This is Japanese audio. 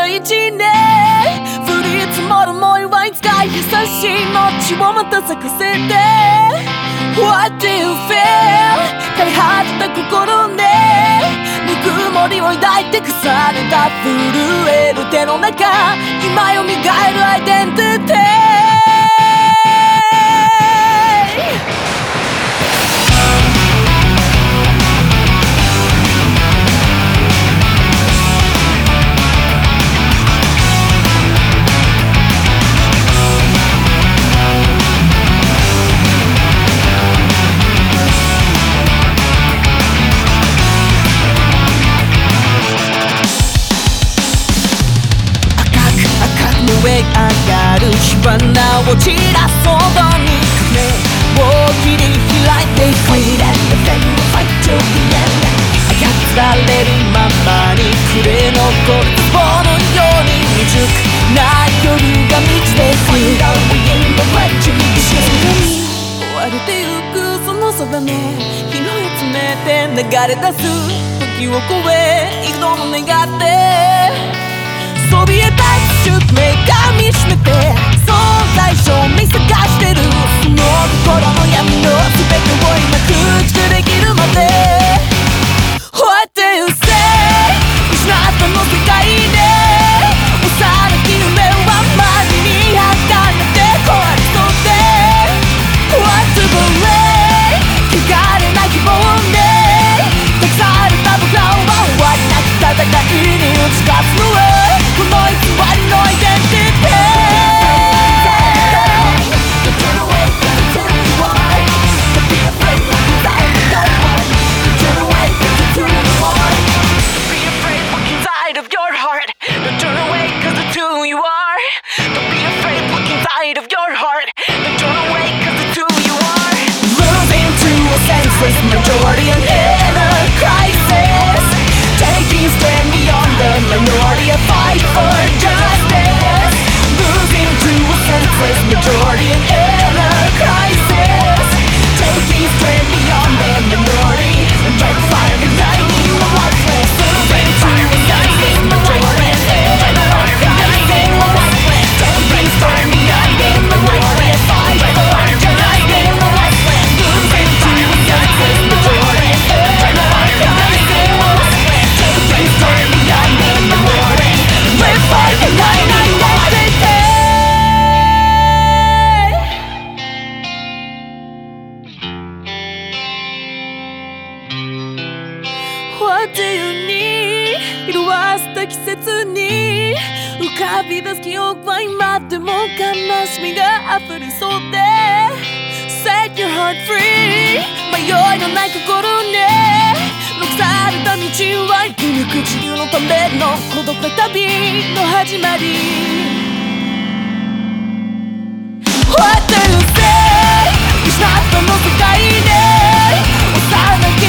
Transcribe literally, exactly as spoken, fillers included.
一年降り積もる思いはいつか優しい命をまた咲かせて What do you feel 枯れ果てた心ねぬくもりを抱いて重ねた震える手の中今よみがえるアイデンティティ燃え上がる火花を散らすほどに影を切り開いていく操られるままに暮れ残る壺のように未熟な夜が満ちていく追われてゆくその空ね拾い詰めて流れ出す時を超え幾度も願ってそびえ立つ宿命が見しめて存在証明探してるその心の闇の全てを今駆逐できるまで What do you say 失ったの世界で幼き夢はマジに儚って壊れそうで What to believe 汚れない希望で託された僕らは終わりなき戦いに打ち勝つのはこの偽りのアイデンティティMajority in a crisis Taking stand beyond the minority and fight for justice Losing to a senseless majority in a crisis Taking stand beyond the minority and try to find a night you are lifeless Losing to a senseless majority in a crisis Taking stand beyond the minority and fight for justice Losing to a senseless majority What do you need 色あせた季節に浮かび出す記憶は今でも悲しみが溢れそうで Set your heart free 迷いのない心ね残された道は生き抜く自由のための孤独な旅の始まり What do you say 失ったの世界で幼き